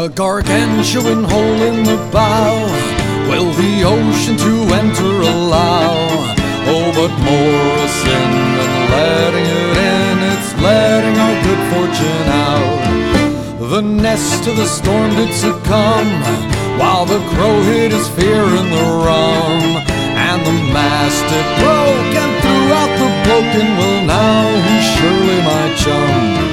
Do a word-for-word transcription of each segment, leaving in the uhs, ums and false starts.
A gargantuan hole in the bow will the ocean to enter allow. Oh, but more a sin than letting it in, it's letting our good fortune out. The nest of the storm did succumb, while the crow hid his fear in the rum. And the mast it broke, and throughout the broken, well now he's surely my chum.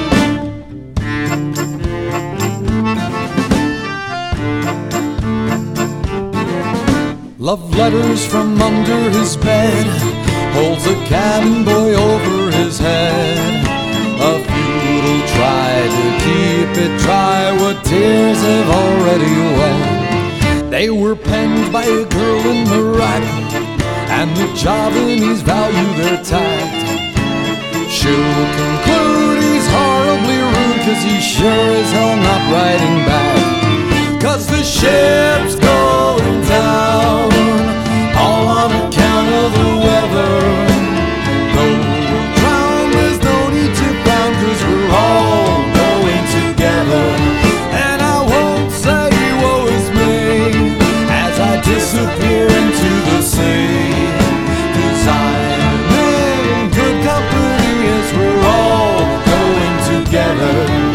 Love letters from under his bed, holds a cabin boy over his head. A futile try to keep it dry, what tears have already wet. They were penned by a girl in Iraq, and the Javanese value their tact. She'll conclude he's horribly rude, cause he's sure as hell not writing back. Cause the ship's going down, all on account of the weather. Though we'll drown, there's no need to frown, cause we're all going together. And I won't say woe is me as I disappear into the sea, cause I'm in good company as we're all going together.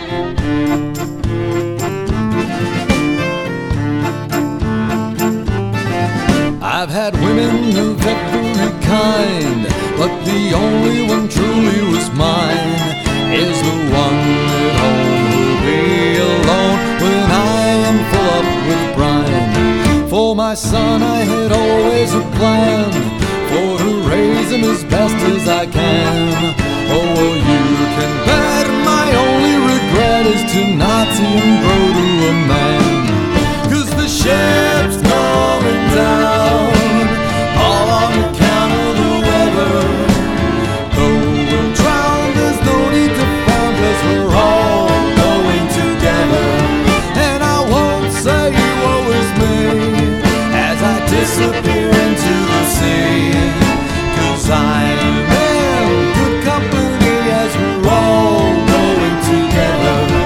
I've had women of every kind, but the only one truly was mine is the one at home who'll be alone when I am full up with brine. For my son I had always a plan, for to raise him as best as I can. Oh, well, you can bet my only regret is to not see him grow to a man. Cause the ship's going down, all on account of the weather. Though we'll drown, there's no need to frown, cause we're all going together. And I won't say woe is me as I disappear into the sea, cause I'm in good company as we're all going together.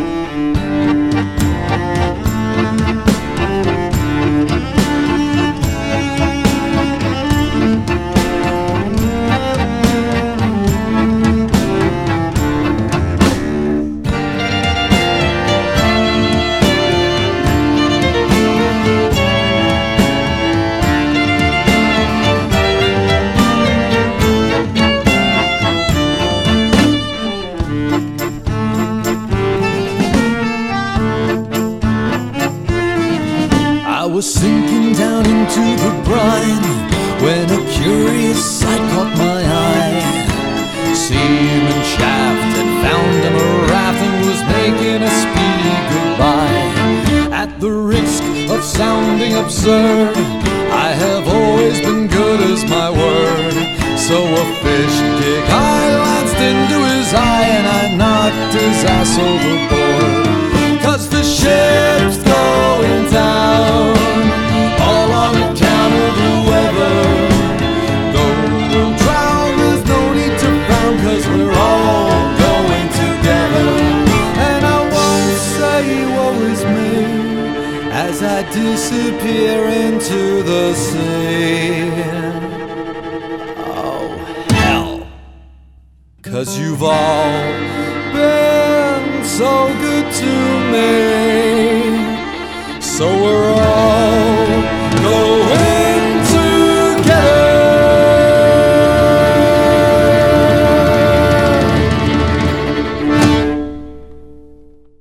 I was sinking down into the brine when a curious sight caught my eye. Seaman Shaft had found him a raft and was making a speedy goodbye. At the risk of sounding absurd, I have always been good as my word. So a fish kick I lanced into his eye, and I knocked his ass overboard. Cause the ship's going down, all on account of the weather. Though we'll drown, there's no need to frown, cause we're all going together. And I won't say woe is me as I disappear into the sea. Oh, hell, cause you've all been so good to me, so we're all